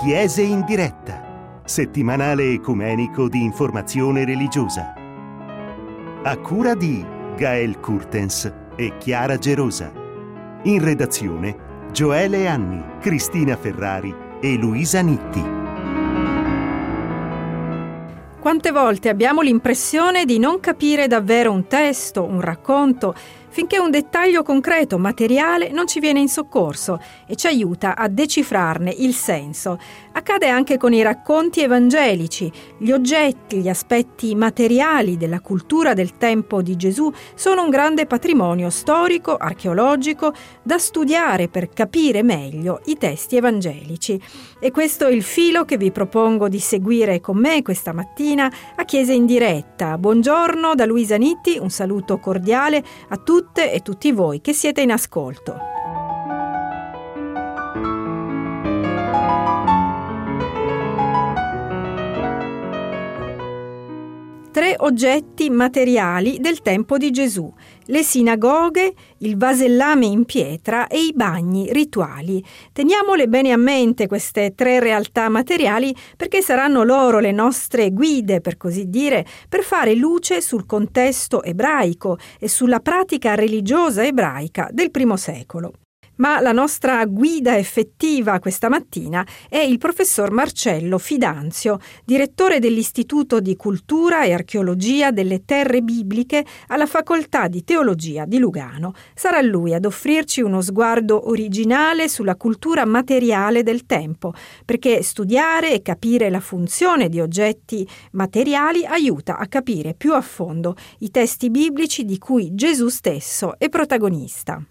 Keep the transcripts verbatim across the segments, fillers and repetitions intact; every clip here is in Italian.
Chiese in diretta, settimanale ecumenico di informazione religiosa. A cura di Gael Kurtens e Chiara Gerosa. In redazione Gioele Anni, Cristina Ferrari e Luisa Nitti. Quante volte abbiamo l'impressione di non capire davvero un testo, un racconto, finché un dettaglio concreto, materiale, non ci viene in soccorso e ci aiuta a decifrarne il senso. Accade anche con i racconti evangelici. Gli oggetti, gli aspetti materiali della cultura del tempo di Gesù sono un grande patrimonio storico, archeologico, da studiare per capire meglio i testi evangelici. E questo è il filo che vi propongo di seguire con me questa mattina a Chiesa in diretta. Buongiorno da Luisa Nitti, un saluto cordiale a tutti e tutti voi che siete in ascolto. Tre oggetti materiali del tempo di Gesù: le sinagoghe, il vasellame in pietra e i bagni rituali. Teniamole bene a mente queste tre realtà materiali, perché saranno loro le nostre guide, per così dire, per fare luce sul contesto ebraico e sulla pratica religiosa ebraica del primo secolo. Ma la nostra guida effettiva questa mattina è il professor Marcello Fidanzio, direttore dell'Istituto di Cultura e Archeologia delle Terre Bibliche alla Facoltà di Teologia di Lugano. Sarà lui ad offrirci uno sguardo originale sulla cultura materiale del tempo, perché studiare e capire la funzione di oggetti materiali aiuta a capire più a fondo i testi biblici di cui Gesù stesso è protagonista.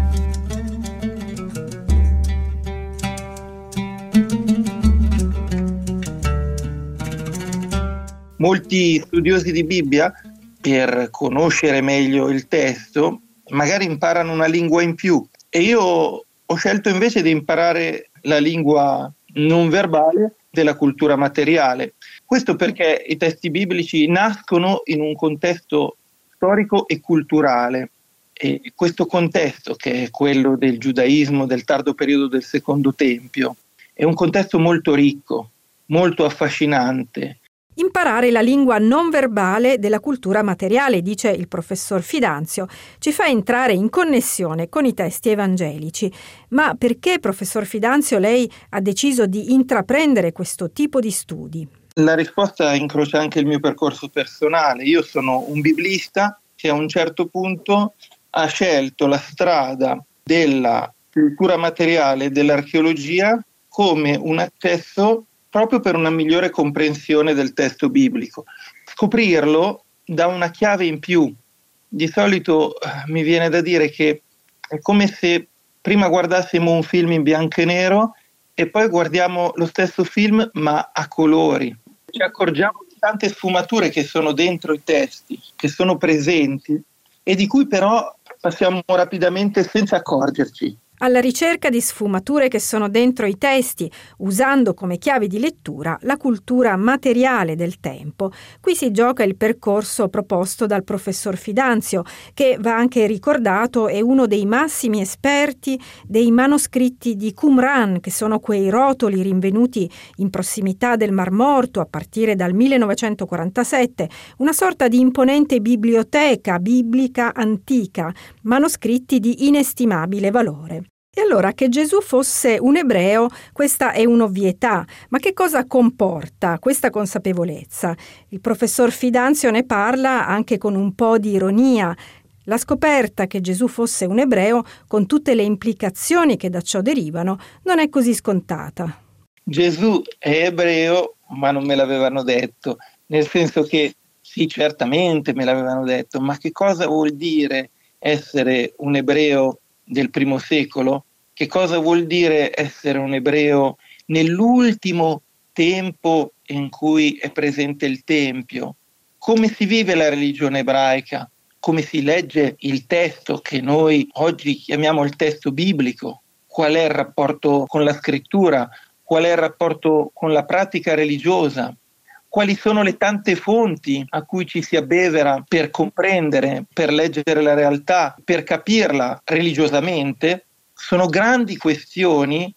Molti studiosi di Bibbia, per conoscere meglio il testo, magari imparano una lingua in più, e io ho scelto invece di imparare la lingua non verbale della cultura materiale. Questo perché i testi biblici nascono in un contesto storico e culturale, e questo contesto, che è quello del giudaismo del tardo periodo del Secondo Tempio, è un contesto molto ricco, molto affascinante. Imparare la lingua non verbale della cultura materiale, dice il professor Fidanzio, ci fa entrare in connessione con i testi evangelici. Ma perché, professor Fidanzio, lei ha deciso di intraprendere questo tipo di studi? La risposta incrocia anche il mio percorso personale. Io sono un biblista che a un certo punto ha scelto la strada della cultura materiale e dell'archeologia come un accesso proprio per una migliore comprensione del testo biblico. Scoprirlo dà una chiave in più. Di solito eh, mi viene da dire che è come se prima guardassimo un film in bianco e nero e poi guardiamo lo stesso film ma a colori. Ci accorgiamo di tante sfumature che sono dentro i testi, che sono presenti e di cui però passiamo rapidamente senza accorgerci. Alla ricerca di sfumature che sono dentro i testi, usando come chiave di lettura la cultura materiale del tempo. Qui si gioca il percorso proposto dal professor Fidanzio, che va anche ricordato è uno dei massimi esperti dei manoscritti di Qumran, che sono quei rotoli rinvenuti in prossimità del Mar Morto a partire dal millenovecentoquarantasette, una sorta di imponente biblioteca biblica antica, manoscritti di inestimabile valore. E allora, che Gesù fosse un ebreo, questa è un'ovvietà, ma che cosa comporta questa consapevolezza? Il professor Fidanzio ne parla anche con un po' di ironia. La scoperta che Gesù fosse un ebreo, con tutte le implicazioni che da ciò derivano, non è così scontata. Gesù è ebreo, ma non me l'avevano detto, nel senso che sì, certamente me l'avevano detto, ma che cosa vuol dire essere un ebreo del primo secolo? Che cosa vuol dire essere un ebreo nell'ultimo tempo in cui è presente il Tempio? Come si vive la religione ebraica? Come si legge il testo che noi oggi chiamiamo il testo biblico? Qual è il rapporto con la scrittura? Qual è il rapporto con la pratica religiosa? Quali sono le tante fonti a cui ci si abbevera per comprendere, per leggere la realtà, per capirla religiosamente? Sono grandi questioni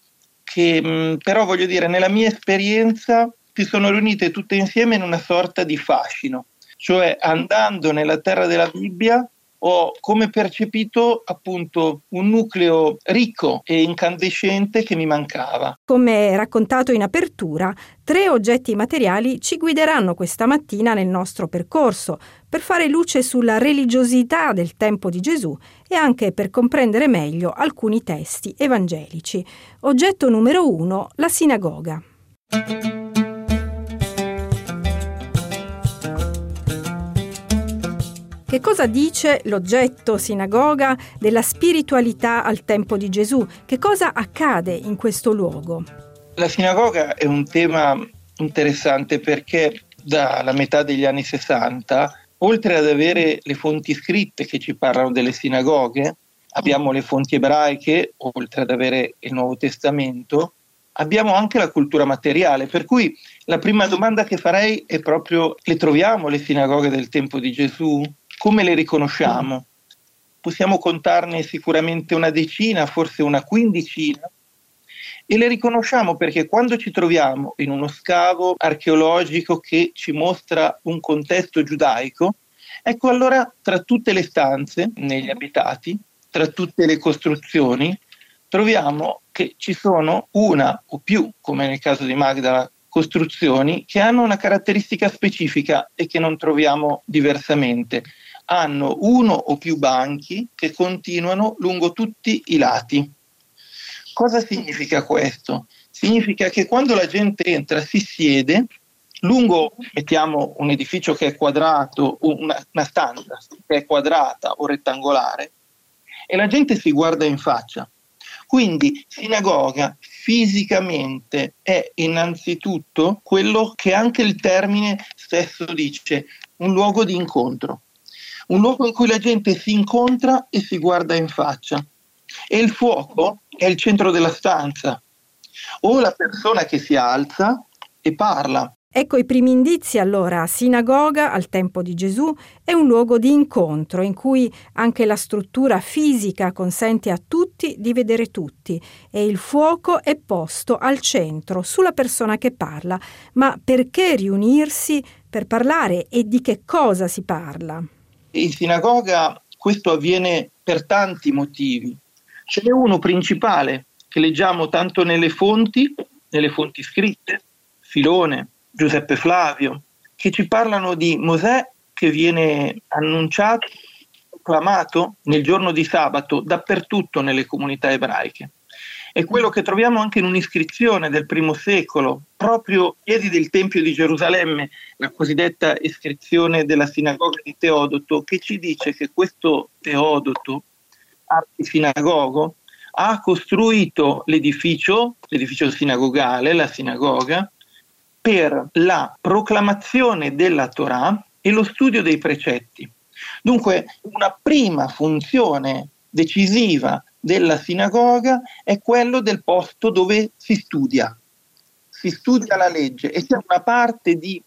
che mh, però voglio dire, nella mia esperienza si sono riunite tutte insieme in una sorta di fascino, cioè andando nella terra della Bibbia ho come percepito appunto un nucleo ricco e incandescente che mi mancava. Come raccontato in apertura, tre oggetti materiali ci guideranno questa mattina nel nostro percorso per fare luce sulla religiosità del tempo di Gesù e anche per comprendere meglio alcuni testi evangelici. Oggetto numero uno, la sinagoga. Che cosa dice l'oggetto sinagoga della spiritualità al tempo di Gesù? Che cosa accade in questo luogo? La sinagoga è un tema interessante perché dalla metà degli anni sessanta, oltre ad avere le fonti scritte che ci parlano delle sinagoghe, abbiamo le fonti ebraiche, oltre ad avere il Nuovo Testamento, abbiamo anche la cultura materiale, per cui la prima domanda che farei è proprio: le troviamo le sinagoghe del tempo di Gesù? Come le riconosciamo? Possiamo contarne sicuramente una decina, forse una quindicina, e le riconosciamo perché quando ci troviamo in uno scavo archeologico che ci mostra un contesto giudaico, ecco allora tra tutte le stanze negli abitati, tra tutte le costruzioni, troviamo che ci sono una o più, come nel caso di Magdala, costruzioni che hanno una caratteristica specifica e che non troviamo diversamente. Hanno uno o più banchi che continuano lungo tutti i lati. Cosa significa questo? Significa che quando la gente entra si siede lungo, mettiamo un edificio che è quadrato, una, una stanza che è quadrata o rettangolare, e la gente si guarda in faccia. Quindi sinagoga fisicamente è innanzitutto quello che anche il termine stesso dice, un luogo di incontro. Un luogo in cui la gente si incontra e si guarda in faccia. E il fuoco è il centro della stanza. O la persona che si alza e parla. Ecco i primi indizi allora. Sinagoga al tempo di Gesù è un luogo di incontro in cui anche la struttura fisica consente a tutti di vedere tutti e il fuoco è posto al centro, sulla persona che parla. Ma perché riunirsi per parlare e di che cosa si parla? In sinagoga questo avviene per tanti motivi. Ce n'è uno principale che leggiamo tanto nelle fonti, nelle fonti scritte, Filone, Giuseppe Flavio, che ci parlano di Mosè che viene annunciato, proclamato nel giorno di sabato dappertutto nelle comunità ebraiche. È quello che troviamo anche in un'iscrizione del primo secolo, proprio ai piedi del Tempio di Gerusalemme, la cosiddetta iscrizione della sinagoga di Teodoto, che ci dice che questo Teodoto, arcisinagogo, ha costruito l'edificio, l'edificio sinagogale, la sinagoga, per la proclamazione della Torah e lo studio dei precetti. Dunque, una prima funzione decisiva della sinagoga è quello del posto dove si studia, si studia la legge e c'è una parte di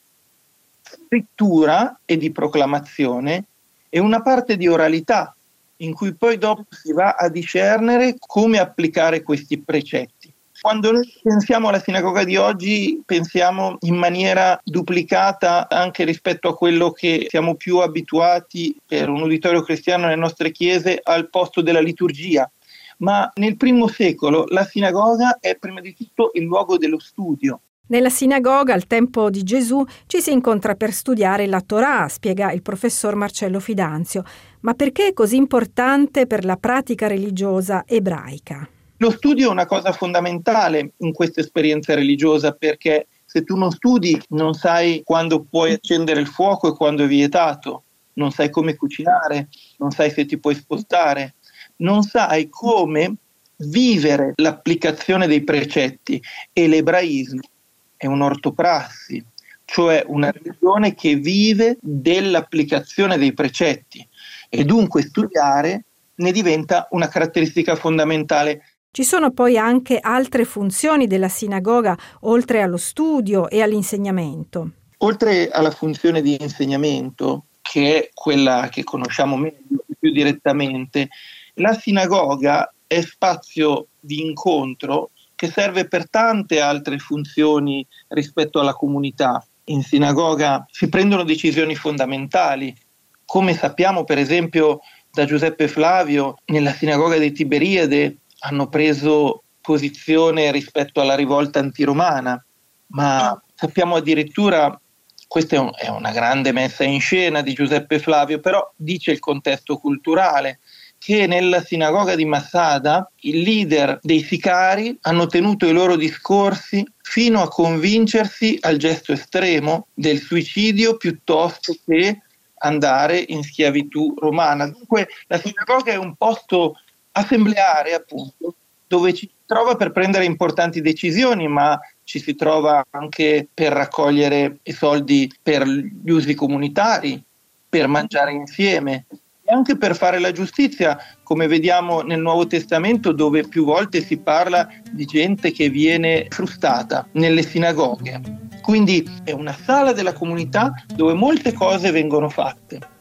scrittura e di proclamazione e una parte di oralità in cui poi dopo si va a discernere come applicare questi precetti. Quando noi pensiamo alla sinagoga di oggi, pensiamo in maniera duplicata anche rispetto a quello che siamo più abituati per un uditorio cristiano nelle nostre chiese al posto della liturgia. Ma nel primo secolo la sinagoga è prima di tutto il luogo dello studio. Nella sinagoga al tempo di Gesù ci si incontra per studiare la Torah, spiega il professor Marcello Fidanzio. Ma perché è così importante per la pratica religiosa ebraica? Lo studio è una cosa fondamentale in questa esperienza religiosa perché se tu non studi non sai quando puoi accendere il fuoco e quando è vietato, non sai come cucinare, non sai se ti puoi spostare, non sai come vivere l'applicazione dei precetti e l'ebraismo è un'ortoprassi, cioè una religione che vive dell'applicazione dei precetti e dunque studiare ne diventa una caratteristica fondamentale. Ci sono poi anche altre funzioni della sinagoga oltre allo studio e all'insegnamento. Oltre alla funzione di insegnamento, che è quella che conosciamo meglio, più direttamente, la sinagoga è spazio di incontro che serve per tante altre funzioni rispetto alla comunità. In sinagoga si prendono decisioni fondamentali. Come sappiamo, per esempio, da Giuseppe Flavio, nella sinagoga di Tiberiade hanno preso posizione rispetto alla rivolta antiromana, ma sappiamo addirittura, questa è, un, è una grande messa in scena di Giuseppe Flavio, però dice il contesto culturale, che nella sinagoga di Massada i leader dei sicari hanno tenuto i loro discorsi fino a convincersi al gesto estremo del suicidio piuttosto che andare in schiavitù romana. Dunque la sinagoga è un posto assembleare, appunto, dove ci si trova per prendere importanti decisioni, ma ci si trova anche per raccogliere i soldi per gli usi comunitari, per mangiare insieme e anche per fare la giustizia, come vediamo nel Nuovo Testamento, dove più volte si parla di gente che viene frustata nelle sinagoghe. Quindi è una sala della comunità dove molte cose vengono fatte.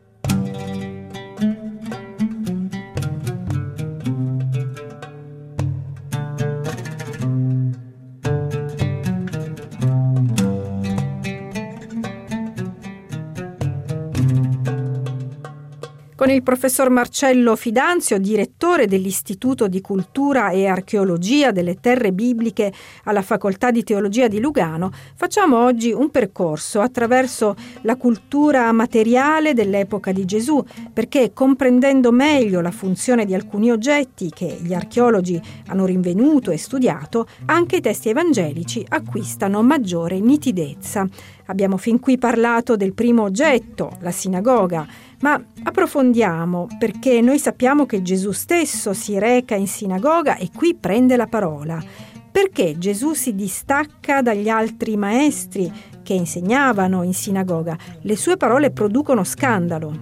Con il professor Marcello Fidanzio, direttore dell'Istituto di Cultura e Archeologia delle Terre Bibliche alla Facoltà di Teologia di Lugano, facciamo oggi un percorso attraverso la cultura materiale dell'epoca di Gesù, perché comprendendo meglio la funzione di alcuni oggetti che gli archeologi hanno rinvenuto e studiato, anche i testi evangelici acquistano maggiore nitidezza. Abbiamo fin qui parlato del primo oggetto, la sinagoga, ma approfondiamo, perché noi sappiamo che Gesù stesso si reca in sinagoga e qui prende la parola. Perché Gesù si distacca dagli altri maestri che insegnavano in sinagoga? Le sue parole producono scandalo.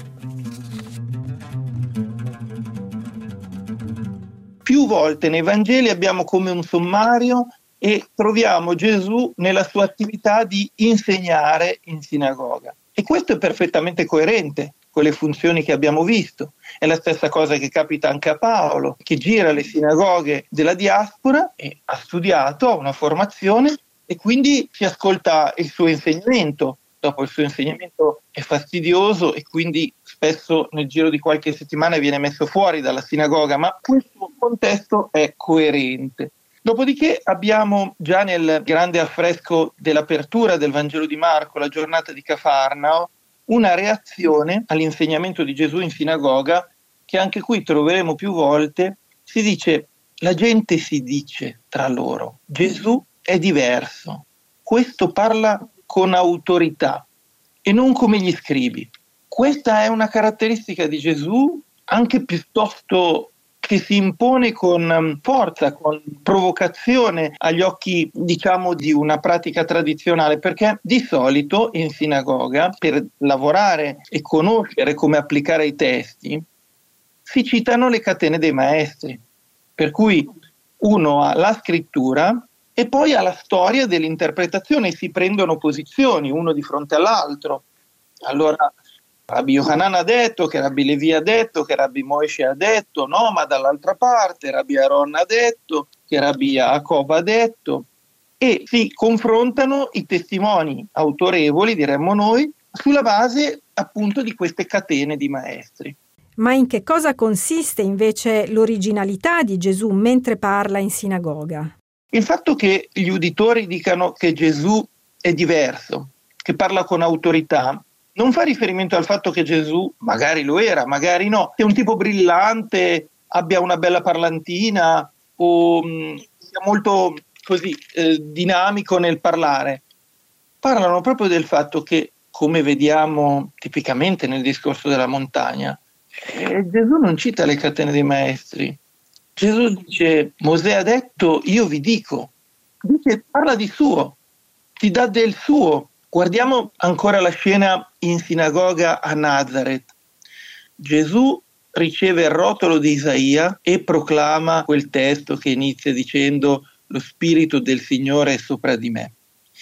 Più volte nei Vangeli abbiamo come un sommario e troviamo Gesù nella sua attività di insegnare in sinagoga. E questo è perfettamente coerente con le funzioni che abbiamo visto. È la stessa cosa che capita anche a Paolo, che gira le sinagoghe della diaspora e ha studiato, ha una formazione e quindi si ascolta il suo insegnamento. Dopo il suo insegnamento è fastidioso e quindi spesso nel giro di qualche settimana viene messo fuori dalla sinagoga, ma questo contesto è coerente. Dopodiché abbiamo già nel grande affresco dell'apertura del Vangelo di Marco, la giornata di Cafarnao, una reazione all'insegnamento di Gesù in sinagoga, che anche qui troveremo più volte. Si dice, la gente si dice tra loro, Gesù è diverso, questo parla con autorità e non come gli scribi. Questa è una caratteristica di Gesù anche piuttosto che si impone con forza, con provocazione agli occhi, diciamo, di una pratica tradizionale, perché di solito in sinagoga, per lavorare e conoscere come applicare i testi, si citano le catene dei maestri, per cui uno ha la scrittura e poi ha la storia dell'interpretazione e si prendono posizioni uno di fronte all'altro. Allora Rabbi Yohanan ha detto, che Rabbi Levi ha detto, che Rabbi Moshe ha detto, no, ma dall'altra parte Rabbi Aaron ha detto, che Rabbi Yaakov ha detto, e si confrontano i testimoni autorevoli, diremmo noi, sulla base appunto di queste catene di maestri. Ma in che cosa consiste invece l'originalità di Gesù mentre parla in sinagoga? Il fatto che gli uditori dicano che Gesù è diverso, che parla con autorità, non fa riferimento al fatto che Gesù, magari lo era, magari no, è un tipo brillante, abbia una bella parlantina o mh, sia molto così eh, dinamico nel parlare. Parlano proprio del fatto che, come vediamo tipicamente nel discorso della montagna, eh, Gesù non cita le catene dei maestri. Gesù dice, Mosè ha detto, io vi dico, dice, parla di suo, ti dà del suo. Guardiamo ancora la scena in sinagoga a Nazareth. Gesù riceve il rotolo di Isaia e proclama quel testo che inizia dicendo lo Spirito del Signore è sopra di me.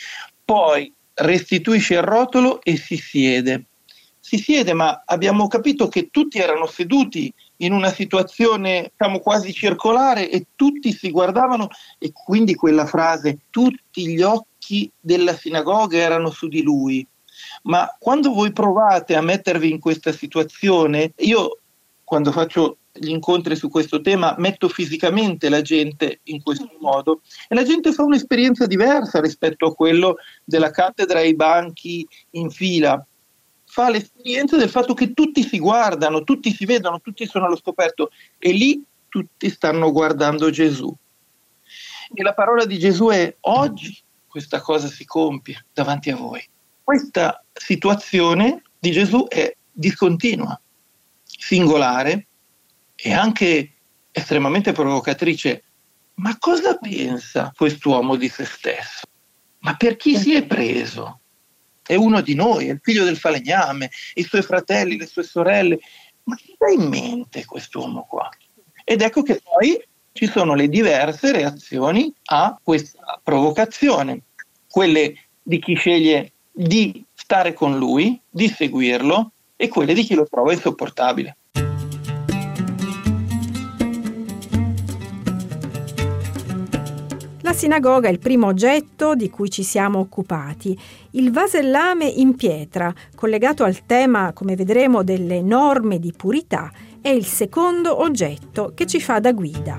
Poi restituisce il rotolo e si siede. Si siede, ma abbiamo capito che tutti erano seduti in una situazione diciamo quasi circolare e tutti si guardavano, e quindi quella frase tutti gli occhi della sinagoga erano su di lui. Ma quando voi provate a mettervi in questa situazione, io quando faccio gli incontri su questo tema metto fisicamente la gente in questo modo e la gente fa un'esperienza diversa rispetto a quello della cattedra e i banchi in fila. Fa l'esperienza del fatto che tutti si guardano, tutti si vedono, tutti sono allo scoperto e lì tutti stanno guardando Gesù. E la parola di Gesù è: oggi questa cosa si compie davanti a voi. Questa situazione di Gesù è discontinua, singolare e anche estremamente provocatrice. Ma cosa pensa quest'uomo di se stesso? Ma per chi si è preso? È uno di noi, è il figlio del falegname, i suoi fratelli, le sue sorelle. Ma che ha in mente quest'uomo qua? Ed ecco che poi ci sono le diverse reazioni a questa provocazione. Quelle di chi sceglie di stare con lui, di seguirlo, e quelle di chi lo trova insopportabile. La sinagoga è il primo oggetto di cui ci siamo occupati. Il vasellame in pietra, collegato al tema, come vedremo, delle norme di purità, è il secondo oggetto che ci fa da guida.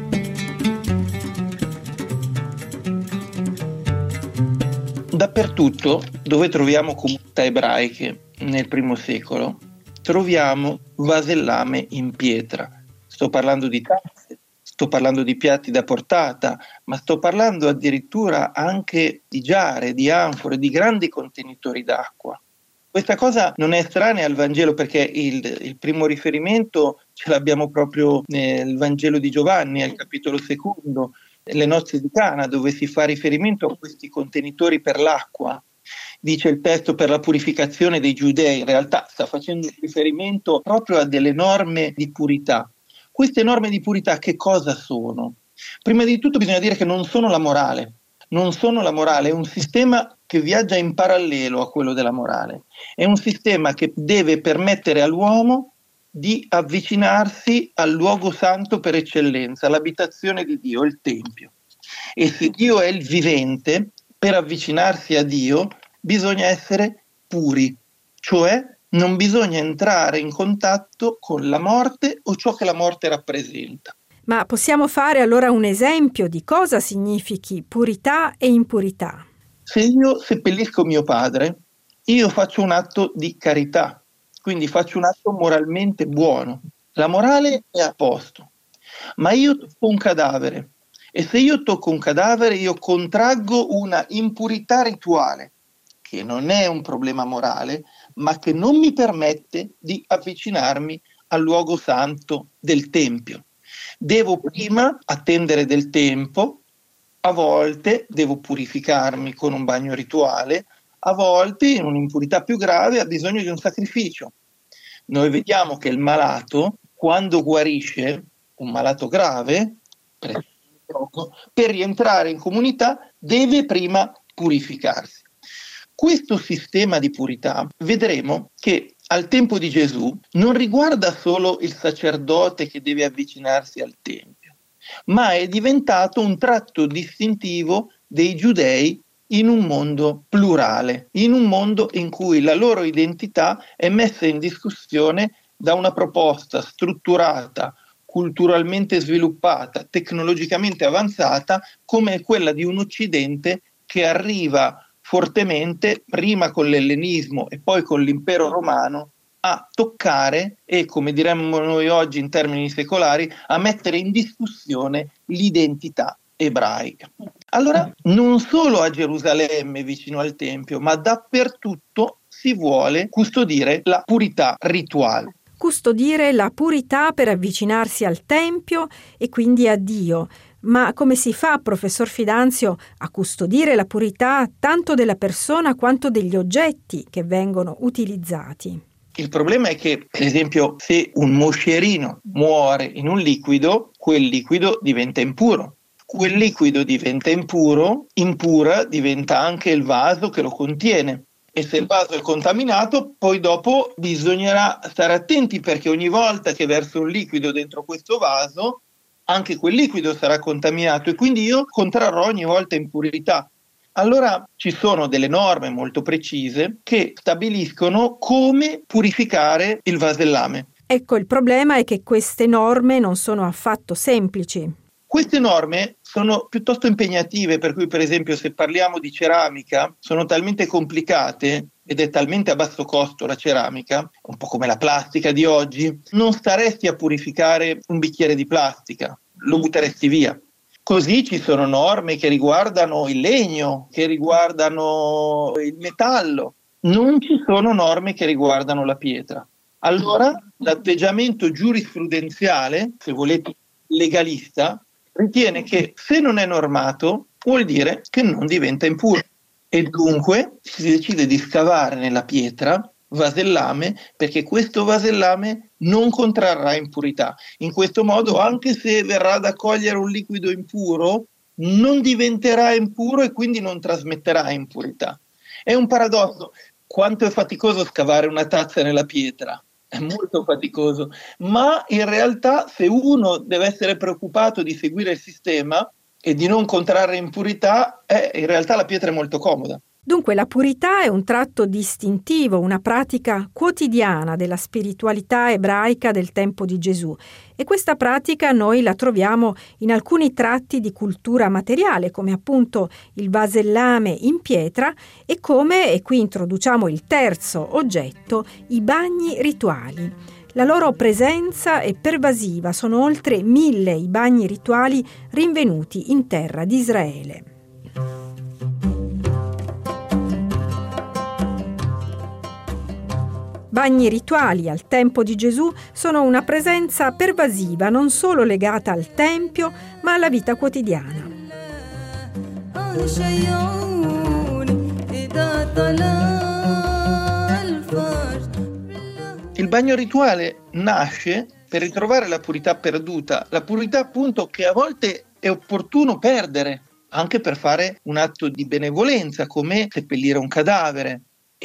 Dappertutto dove troviamo comunità ebraiche nel primo secolo, troviamo vasellame in pietra. Sto parlando di tazze, sto parlando di piatti da portata, ma sto parlando addirittura anche di giare, di anfore, di grandi contenitori d'acqua. Questa cosa non è estranea al Vangelo, perché il, il primo riferimento ce l'abbiamo proprio nel Vangelo di Giovanni, al capitolo secondo, le nozze di Cana, dove si fa riferimento a questi contenitori per l'acqua. Dice il testo: per la purificazione dei giudei. In realtà sta facendo riferimento proprio a delle norme di purità. Queste norme di purità che cosa sono? Prima di tutto bisogna dire che non sono la morale, non sono la morale, è un sistema che viaggia in parallelo a quello della morale, è un sistema che deve permettere all'uomo di avvicinarsi al luogo santo per eccellenza, l'abitazione di Dio, il Tempio. E se Dio è il vivente, per avvicinarsi a Dio bisogna essere puri, cioè non bisogna entrare in contatto con la morte o ciò che la morte rappresenta. Ma possiamo fare allora un esempio di cosa significhi purità e impurità? Se io seppellisco mio padre, io faccio un atto di carità, quindi faccio un atto moralmente buono. La morale è a posto, ma io tocco un cadavere e se io tocco un cadavere io contraggo una impurità rituale, che non è un problema morale, ma che non mi permette di avvicinarmi al luogo santo del Tempio. Devo prima attendere del tempo, a volte devo purificarmi con un bagno rituale, a volte in un'impurità più grave ha bisogno di un sacrificio. Noi vediamo che il malato, quando guarisce, un malato grave, per rientrare in comunità deve prima purificarsi. Questo sistema di purità vedremo che al tempo di Gesù non riguarda solo il sacerdote che deve avvicinarsi al Tempio, ma è diventato un tratto distintivo dei giudei in un mondo plurale, in un mondo in cui la loro identità è messa in discussione da una proposta strutturata, culturalmente sviluppata, tecnologicamente avanzata, come quella di un Occidente che arriva fortemente, prima con l'ellenismo e poi con l'impero romano, a toccare e, come diremmo noi oggi in termini secolari, a mettere in discussione l'identità ebraica. Allora, non solo a Gerusalemme vicino al Tempio, ma dappertutto si vuole custodire la purità rituale. Custodire la purità per avvicinarsi al Tempio e quindi a Dio. Ma come si fa, professor Fidanzio, a custodire la purità tanto della persona quanto degli oggetti che vengono utilizzati? Il problema è che, per esempio, se un moscerino muore in un liquido, quel liquido diventa impuro. Quel liquido diventa impuro, impura diventa anche il vaso che lo contiene. E se il vaso è contaminato, poi dopo bisognerà stare attenti, perché ogni volta che verso un liquido dentro questo vaso, anche quel liquido sarà contaminato e quindi io contrarrò ogni volta impurità. Allora ci sono delle norme molto precise che stabiliscono come purificare il vasellame. Ecco, il problema è che queste norme non sono affatto semplici. Queste norme sono piuttosto impegnative, per cui per esempio se parliamo di ceramica sono talmente complicate ed è talmente a basso costo la ceramica, un po' come la plastica di oggi, non staresti a purificare un bicchiere di plastica, lo butteresti via. Così ci sono norme che riguardano il legno, che riguardano il metallo, non ci sono norme che riguardano la pietra. Allora l'atteggiamento giurisprudenziale, se volete legalista, ritiene che se non è normato vuol dire che non diventa impuro e dunque si decide di scavare nella pietra vasellame, perché questo vasellame non contrarrà impurità. In questo modo, anche se verrà ad accogliere un liquido impuro, non diventerà impuro e quindi non trasmetterà impurità. È un paradosso. Quanto è faticoso scavare una tazza nella pietra? È molto faticoso, ma in realtà se uno deve essere preoccupato di seguire il sistema e di non contrarre impurità, eh, in realtà la pietra è molto comoda. Dunque la purità è un tratto distintivo, una pratica quotidiana della spiritualità ebraica del tempo di Gesù e questa pratica noi la troviamo in alcuni tratti di cultura materiale come appunto il vasellame in pietra e come, e qui introduciamo il terzo oggetto, i bagni rituali. La loro presenza è pervasiva, sono oltre mille i bagni rituali rinvenuti in terra di Israele. Bagni rituali al tempo di Gesù sono una presenza pervasiva non solo legata al Tempio, ma alla vita quotidiana. Il bagno rituale nasce per ritrovare la purità perduta, la purità appunto che a volte è opportuno perdere, anche per fare un atto di benevolenza, come seppellire un cadavere.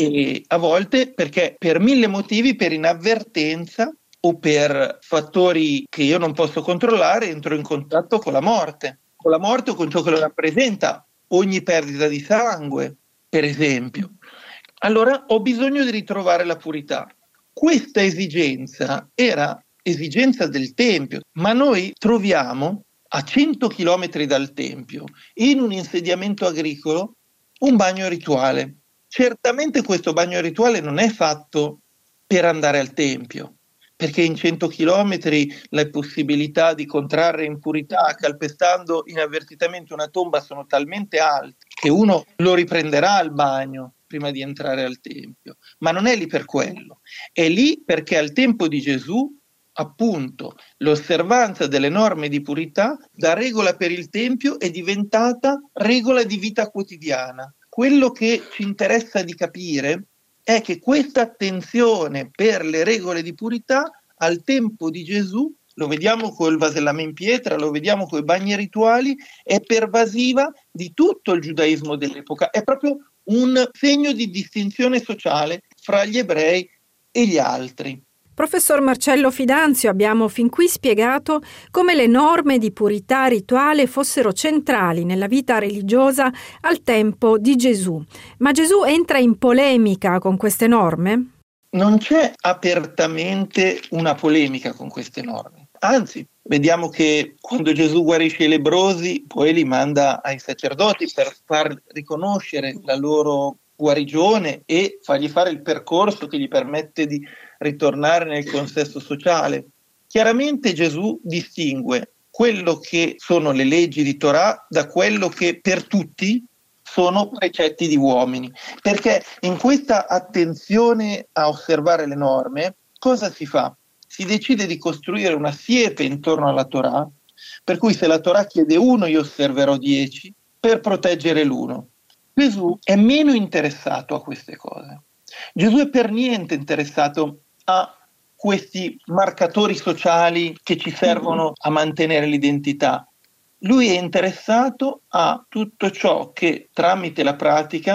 E a volte perché per mille motivi, per inavvertenza o per fattori che io non posso controllare, entro in contatto con la morte, con la morte o con ciò che lo rappresenta, ogni perdita di sangue, per esempio. Allora ho bisogno di ritrovare la purità. Questa esigenza era esigenza del Tempio, ma noi troviamo a cento chilometri dal Tempio, in un insediamento agricolo, un bagno rituale. Certamente questo bagno rituale non è fatto per andare al Tempio, perché in cento chilometri le possibilità di contrarre impurità calpestando inavvertitamente una tomba sono talmente alte che uno lo riprenderà al bagno prima di entrare al Tempio. Ma non è lì per quello, è lì perché al tempo di Gesù, appunto, l'osservanza delle norme di purità da regola per il Tempio è diventata regola di vita quotidiana. Quello che ci interessa di capire è che questa attenzione per le regole di purità al tempo di Gesù, lo vediamo col vasellame in pietra, lo vediamo con i bagni rituali, è pervasiva di tutto il giudaismo dell'epoca, è proprio un segno di distinzione sociale fra gli ebrei e gli altri. Professor Marcello Fidanzio, abbiamo fin qui spiegato come le norme di purità rituale fossero centrali nella vita religiosa al tempo di Gesù. Ma Gesù entra in polemica con queste norme? Non c'è apertamente una polemica con queste norme. Anzi, vediamo che quando Gesù guarisce i lebbrosi, poi li manda ai sacerdoti per far riconoscere la loro guarigione e fargli fare il percorso che gli permette di ritornare nel consesso sociale. Chiaramente Gesù distingue quello che sono le leggi di Torah da quello che per tutti sono precetti di uomini, perché in questa attenzione a osservare le norme cosa si fa? Si decide di costruire una siepe intorno alla Torah, per cui se la Torah chiede uno io osserverò dieci per proteggere l'uno. Gesù è meno interessato a queste cose. Gesù è per niente interessato a questi marcatori sociali che ci servono a mantenere l'identità. Lui è interessato a tutto ciò che tramite la pratica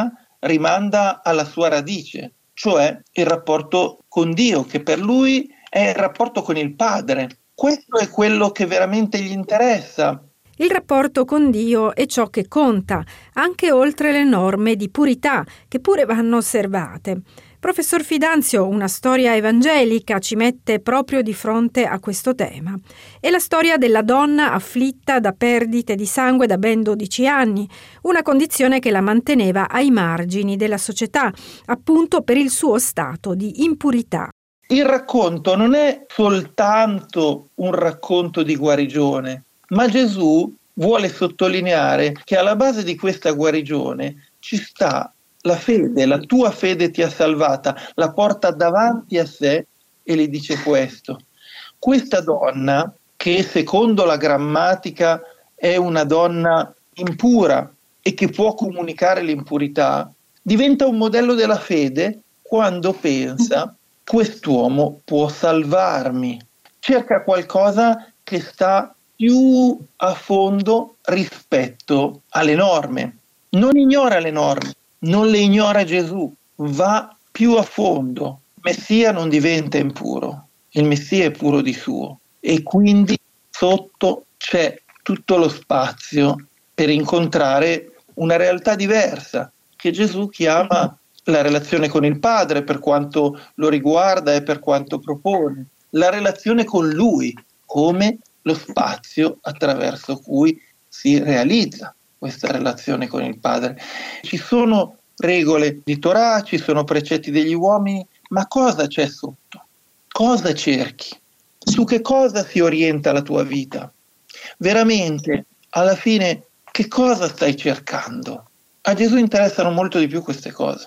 rimanda alla sua radice, cioè il rapporto con Dio, che per lui è il rapporto con il Padre. Questo è quello che veramente gli interessa. Il rapporto con Dio è ciò che conta, anche oltre le norme di purità, che pure vanno osservate. Professor Fidanzio, una storia evangelica ci mette proprio di fronte a questo tema. È la storia della donna afflitta da perdite di sangue da ben dodici anni, una condizione che la manteneva ai margini della società, appunto per il suo stato di impurità. Il racconto non è soltanto un racconto di guarigione, ma Gesù vuole sottolineare che alla base di questa guarigione ci sta la fede, la tua fede ti ha salvata, la porta davanti a sé e le dice questo. Questa donna, che secondo la grammatica è una donna impura e che può comunicare l'impurità, diventa un modello della fede quando pensa: quest'uomo può salvarmi. Cerca qualcosa che sta più a fondo rispetto alle norme. Non ignora le norme, non le ignora Gesù, va più a fondo. Il Messia non diventa impuro, il Messia è puro di suo e quindi sotto c'è tutto lo spazio per incontrare una realtà diversa che Gesù chiama la relazione con il Padre per quanto lo riguarda e per quanto propone, la relazione con Lui come lo spazio attraverso cui si realizza questa relazione con il Padre. Ci sono regole di Torah, ci sono precetti degli uomini, ma cosa c'è sotto? Cosa cerchi? Su che cosa si orienta la tua vita? Veramente, alla fine, che cosa stai cercando? A Gesù interessano molto di più queste cose.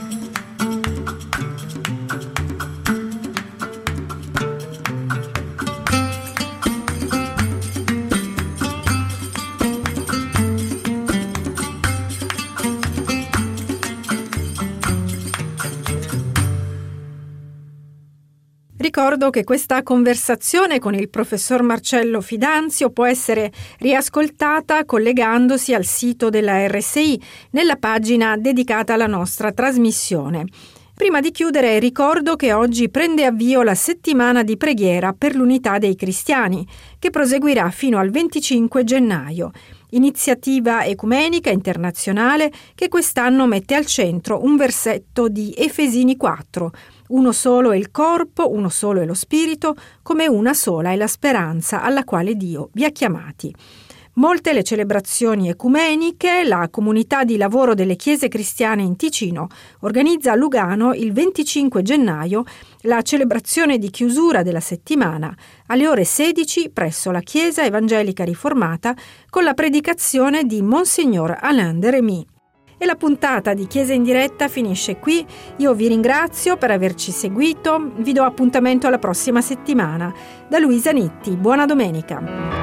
Ricordo che questa conversazione con il professor Marcello Fidanzio può essere riascoltata collegandosi al sito della R S I nella pagina dedicata alla nostra trasmissione. Prima di chiudere ricordo che oggi prende avvio la settimana di preghiera per l'unità dei cristiani, che proseguirà fino al venticinque gennaio. Iniziativa ecumenica internazionale che quest'anno mette al centro un versetto di Efesini quattro. Uno solo è il corpo, uno solo è lo spirito, come una sola è la speranza alla quale Dio vi ha chiamati. Molte le celebrazioni ecumeniche, la comunità di lavoro delle chiese cristiane in Ticino organizza a Lugano il venticinque gennaio la celebrazione di chiusura della settimana alle ore sedici presso la Chiesa Evangelica Riformata con la predicazione di Monsignor Alain de Remy. E la puntata di Chiesa in diretta finisce qui. Io vi ringrazio per averci seguito, vi do appuntamento alla prossima settimana. Da Luisa Nitti, buona domenica.